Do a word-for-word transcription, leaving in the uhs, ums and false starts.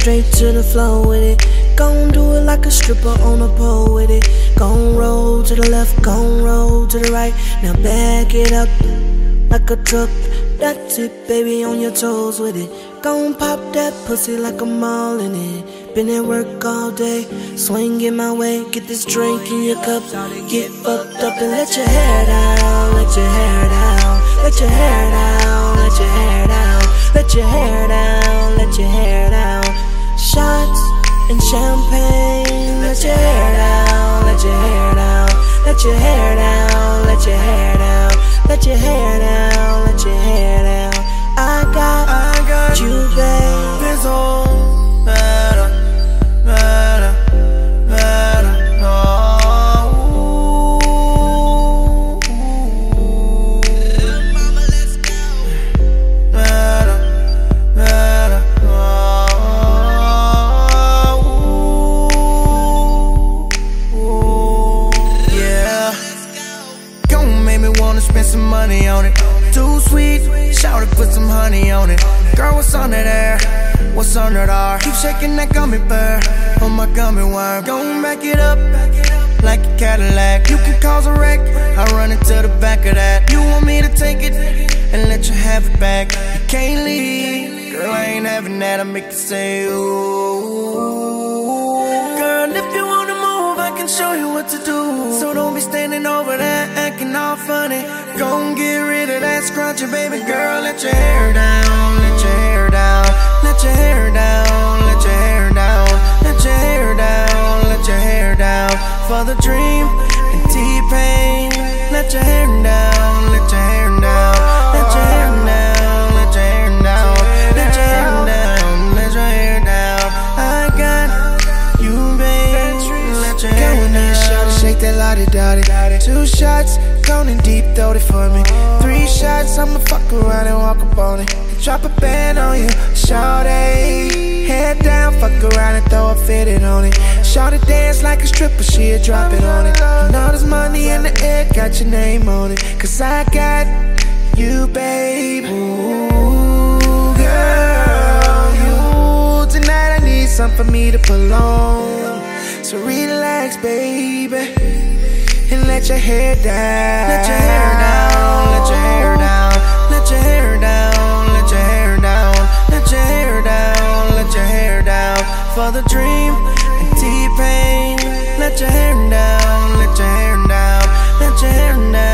straight to the floor with it. Gon' do it like a stripper on a pole with it. Gon' roll to the left, gon' roll to the right. Now back it up like a truck. That's it, baby, on your toes with it. Gon' pop that pussy like I'm all in it. Been at work all day, swing in my way. Get this drink in your cup, get fucked up and let your hair down. Let your hair down, let your hair down, let your hair down, let your hair down, let your hair down. Shots and champagne, let your hair down, let your hair down, let your hair down, let your hair down, let your hair down, let your hair down. I got, I got you, babe. It's all better, better, better. Oh, ooh, mama, let's go. Better, better. Oh, ooh, yeah. Gon' make me wanna spend some money on it. Too sweet, shout it, put some honey on it. Girl, what's under there? What's under there? Keep shaking that gummy bear on my gummy worm. Gon' back it up like a Cadillac. You can cause a wreck, I run into the back of that. You want me to take it and let you have it back. You can't leave, girl, I ain't having that. I make you say ooh. Girl, if you wanna move, I can show you what to do. So don't be standing over there acting all funny. Gon' get rid of that scrunchie, baby girl. Let your hair down, let your hair down, let your hair down, let your hair down, let your hair down, let your hair down. For the dream and T-Pain, let your hair down, let your hair down, let your hair down, let your hair down, let your hair down, let your hair down. I got you, babe. Let your hair down. Shake that lottie-dottie. Two shots, gone in deep, throw it for me. Three shots, I'ma fuck around and walk up on it. Drop a band on you, shawty. Head down, fuck around and throw a fitted on it. Shawty dance like a stripper, she'll drop it on it. And all this money in the air, got your name on it. Cause I got you, babe. Ooh, girl, you. Tonight I need something for me to pull on. So relax, baby, and let your hair down. Let your hair down, let your hair down, let your hair down, let your hair down, let your hair down, let your hair down. For the dream and T-Pain, let your hair down, let your hair down, let your hair down.